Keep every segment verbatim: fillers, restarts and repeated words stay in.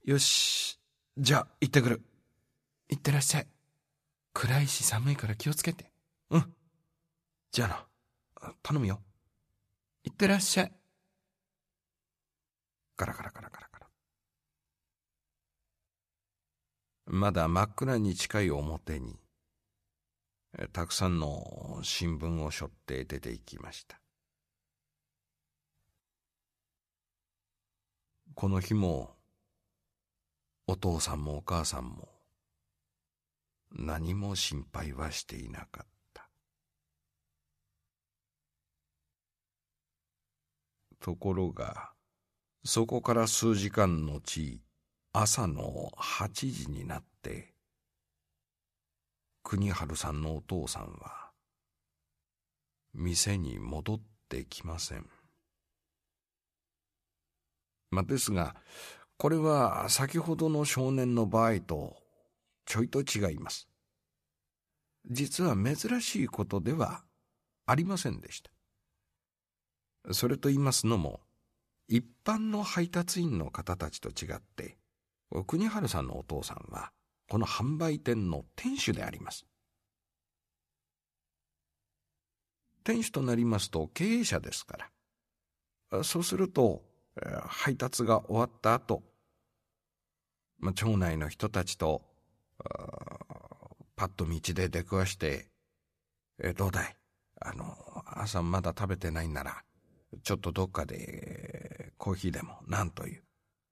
よし、じゃあ行ってくる。行ってらっしゃい。暗いし寒いから気をつけて。うん。じゃあな、頼むよ。行ってらっしゃい。ガラガラガラガラガラ。まだ真っ暗に近い表に、たくさんの新聞を背負って出て行きました。この日も、お父さんもお母さんも、何も心配はしていなかった。ところが、そこから数時間のち、朝のはちじになって、国春さんのお父さんは、店に戻ってきません。まあ、ですが、これは先ほどの少年の場合とちょいと違います。実は珍しいことではありませんでした。それと言いますのも、一般の配達員の方たちと違って、国春さんのお父さんは、この販売店の店主であります。店主となりますと経営者ですから。そうすると、配達が終わった後、まあ、町内の人たちと、パッと道で出くわして、え、どうだい？あの、朝まだ食べてないんなら、ちょっとどっかでコーヒーでも、なんという。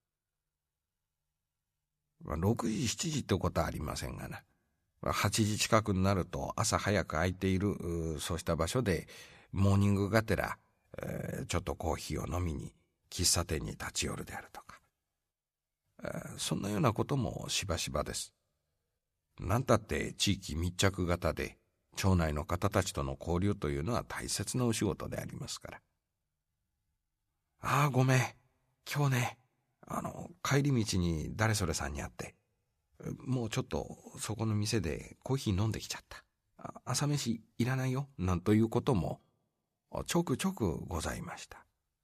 まあ、ろくじ、しちじってことはありませんがな。はちじ近くになると朝早く空いている、そうした場所で、モーニングがてら、えー、ちょっとコーヒーを飲みに、喫茶店に立ち寄るであるとか。えー、そんなようなこともしばしばです。なんたって地域密着型で、町内の方たちとの交流というのは大切なお仕事でありますから。ああ、ごめん。今日ね、あの、帰り道に誰それさんに会って、もうちょっとそこの店でコーヒー飲んできちゃった。朝飯いらないよ、なんということもちょくちょくございました。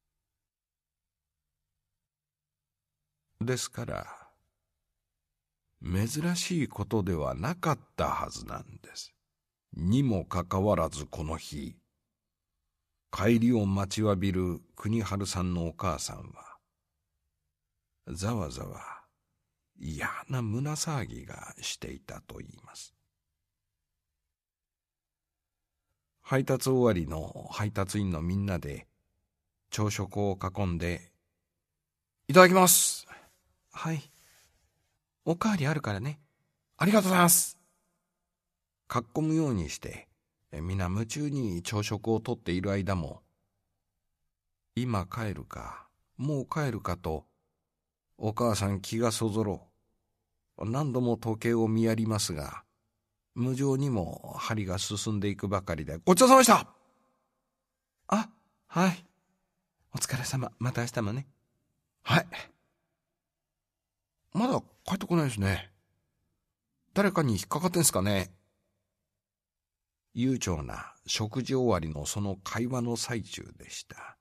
ですから、珍しいことではなかったはずなんです。にもかかわらずこの日、帰りを待ちわびる国春さんのお母さんは、ざわざわ嫌な胸騒ぎがしていたと言います。配達終わりの配達員のみんなで朝食を囲んで、いただきます。はい。おかわりあるからね。ありがとうございます。かっこむようにして、皆夢中に朝食をとっている間も、今帰るか、もう帰るかと、お母さん気がそぞろ、何度も時計を見やりますが、無情にも針が進んでいくばかりで、ごちそうさまでした。あ、はい。お疲れ様。また明日もね。はい。まだ帰ってこないですね。誰かに引っかかってんすかね。悠長な食事終わりのその会話の最中でした。